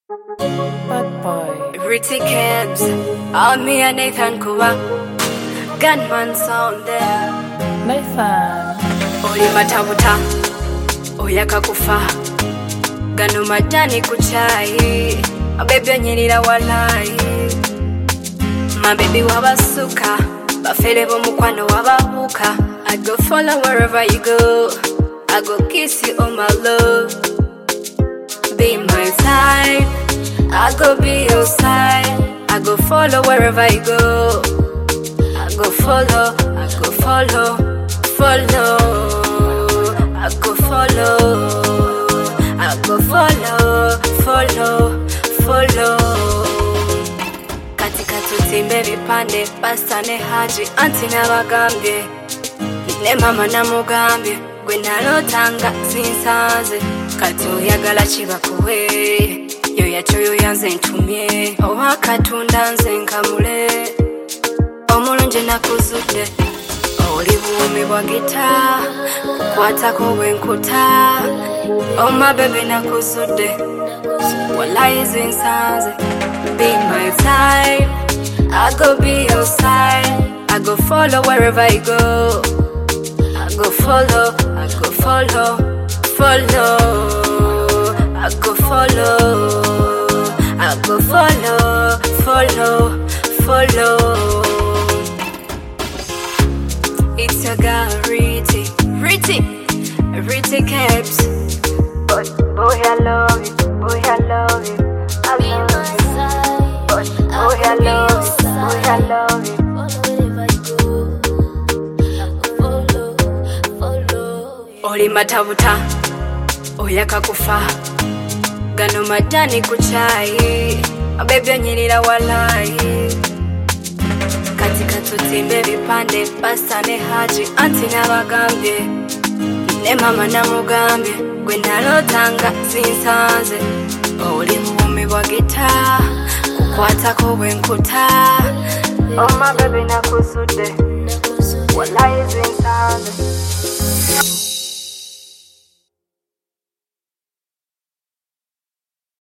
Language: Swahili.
Bad boy. Pretty Cabs, all me and Nathan Kuwa. Gunman sound there. Nathan. Oli matabuta, oyaka kufa. Gano majani kuchai. Baby anyirira walai. My baby wabasuka. Bafele bo mukwano wabahuka. I go follow wherever you go. I go kiss you on my love. Be my type, I go be your side. I go follow wherever you go. I go follow, I go follow, follow. I go follow, I go follow, follow. Katika tutimbe vipande, pasane haji, anti na bagambye. Ne mama na mugambye, gwe nalotanga sinsanze. Kati oyagala kibakuwe, yo yachoyo yanze ntumye. Owakatunda nze nkamule, omulungi nakuzudde. Oli buwumi bwa gita, kukwatako bwenkuta. My baby nakuzudde, wallahi zinsanze. Be my type, I go be your side. I go follow wherever you go. I go follow, I go follow. Follow, I go follow, I go follow. It's your girl, Ritty Cabs. Boy, I love you, boy, I love you, I love you. Boy, I love you, boy, I love you. Oli matabuta, oyaka kufa. Gano majani kuchai. Baby anyirira walai. Katika tutimbe vipande, pasane haji, anti na bagambye. Ne mama na mugambye, gwe nalotanga sinsanze. Oli buwumi bwa gita, kukwatako bwenkuta. My baby nakuzudde, wallahi zinsanze.